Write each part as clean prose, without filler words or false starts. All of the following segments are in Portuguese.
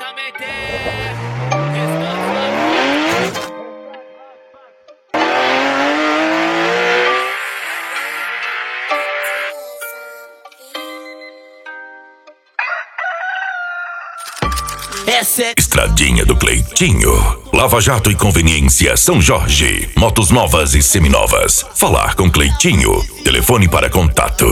Estradinha do Cleitinho. Lava Jato e Conveniência São Jorge. Motos novas e seminovas. Falar com Cleitinho. Telefone para contato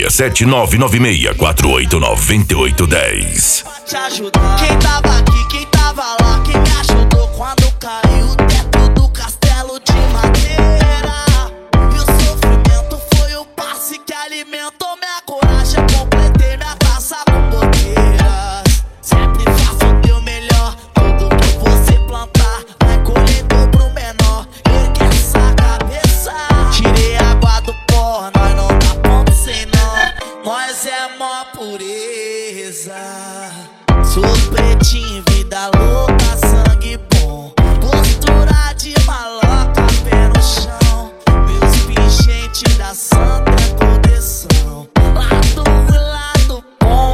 67996489810. Te ajudar. Quem tava aqui, quem tava lá, quem me ajudou quando caiu o teto do castelo de madeira. E o sofrimento foi o passe que alimentou minha coragem. Completei minha taça com boteiras. Sempre faço o teu melhor. Tudo que você plantar vai colher dobro menor. Ergue essa cabeça. Tirei água do pó, nós não dá ponto sem nó. Nós é mó pureza. Sou pretinho, vida louca, sangue bom. Postura de maloca, pé no chão. Meus pingentes da santa correção. Lado ruim, lado bom.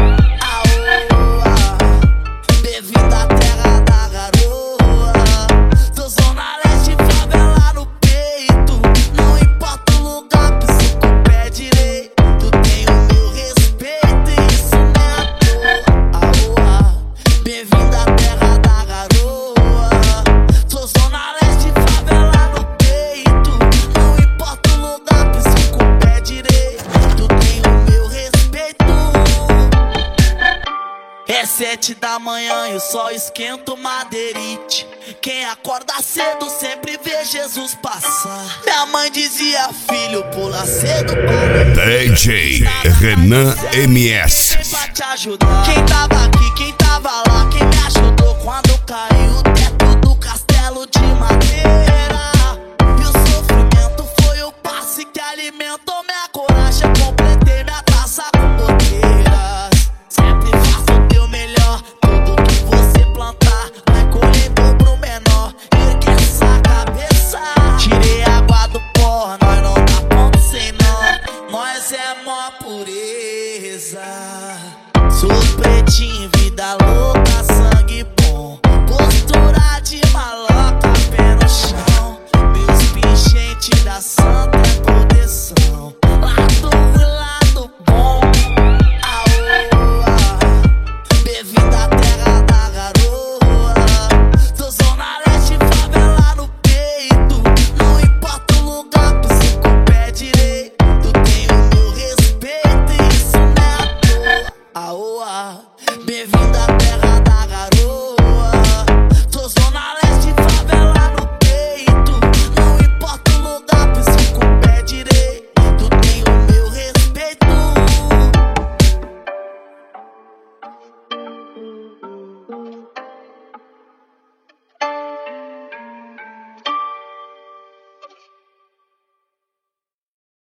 Aoa, devido à terra da garoa. Sou zona leste, favela no peito. Não importa o lugar, piso com o pé direito. Tenho meu respeito e isso não é à toa. Bem-vindo à terra da garoa. Sou zona leste, favela no peito. Não importa o lugar, piso com o pé direito. Tenho meu respeito. É 7 da manhã e o sol esquenta o madeirite. Quem acorda cedo sempre vê Jesus passar. Minha mãe dizia, filho, pula cedo para DJ Renan MS. pra te ajudar. Quem tava aqui, quem tava